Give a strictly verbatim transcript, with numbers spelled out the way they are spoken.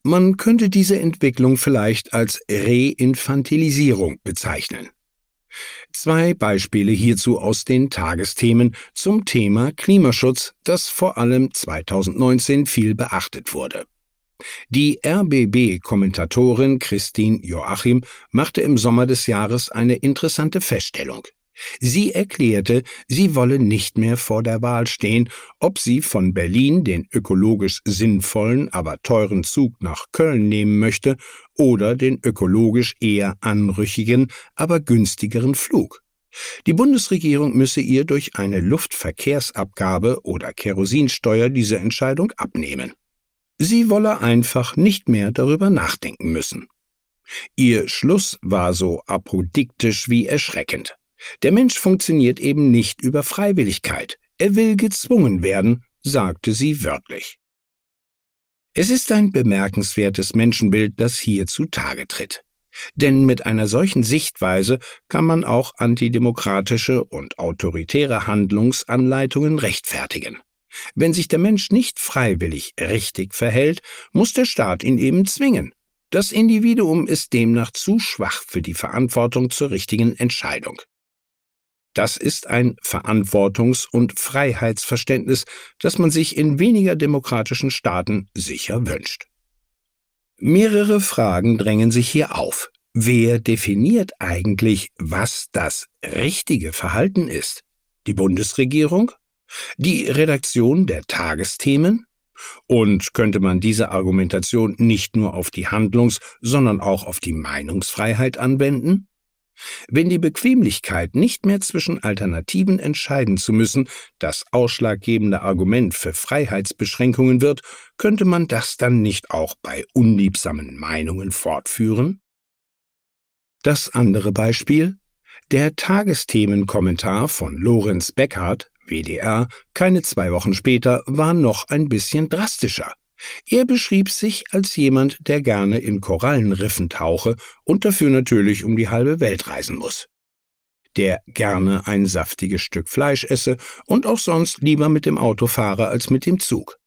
Man könnte diese Entwicklung vielleicht als Reinfantilisierung bezeichnen. Zwei Beispiele hierzu aus den Tagesthemen zum Thema Klimaschutz, das vor allem zweitausendneunzehn viel beachtet wurde. Die R B B-Kommentatorin Christine Joachim machte im Sommer des Jahres eine interessante Feststellung. Sie erklärte, sie wolle nicht mehr vor der Wahl stehen, ob sie von Berlin den ökologisch sinnvollen, aber teuren Zug nach Köln nehmen möchte oder den ökologisch eher anrüchigen, aber günstigeren Flug. Die Bundesregierung müsse ihr durch eine Luftverkehrsabgabe oder Kerosinsteuer diese Entscheidung abnehmen. Sie wolle einfach nicht mehr darüber nachdenken müssen. Ihr Schluss war so apodiktisch wie erschreckend. Der Mensch funktioniert eben nicht über Freiwilligkeit. Er will gezwungen werden, sagte sie wörtlich. Es ist ein bemerkenswertes Menschenbild, das hier zutage tritt. Denn mit einer solchen Sichtweise kann man auch antidemokratische und autoritäre Handlungsanleitungen rechtfertigen. Wenn sich der Mensch nicht freiwillig richtig verhält, muss der Staat ihn eben zwingen. Das Individuum ist demnach zu schwach für die Verantwortung zur richtigen Entscheidung. Das ist ein Verantwortungs- und Freiheitsverständnis, das man sich in weniger demokratischen Staaten sicher wünscht. Mehrere Fragen drängen sich hier auf. Wer definiert eigentlich, was das richtige Verhalten ist? Die Bundesregierung? Die Redaktion der Tagesthemen? Und könnte man diese Argumentation nicht nur auf die Handlungs-, sondern auch auf die Meinungsfreiheit anwenden? Wenn die Bequemlichkeit, nicht mehr zwischen Alternativen entscheiden zu müssen, das ausschlaggebende Argument für Freiheitsbeschränkungen wird, könnte man das dann nicht auch bei unliebsamen Meinungen fortführen? Das andere Beispiel? Der Tagesthemenkommentar von Lorenz Beckhardt, W D R, keine zwei Wochen später, war noch ein bisschen drastischer. Er beschrieb sich als jemand, der gerne in Korallenriffen tauche und dafür natürlich um die halbe Welt reisen muss. Der gerne ein saftiges Stück Fleisch esse und auch sonst lieber mit dem Auto fahre als mit dem Zug.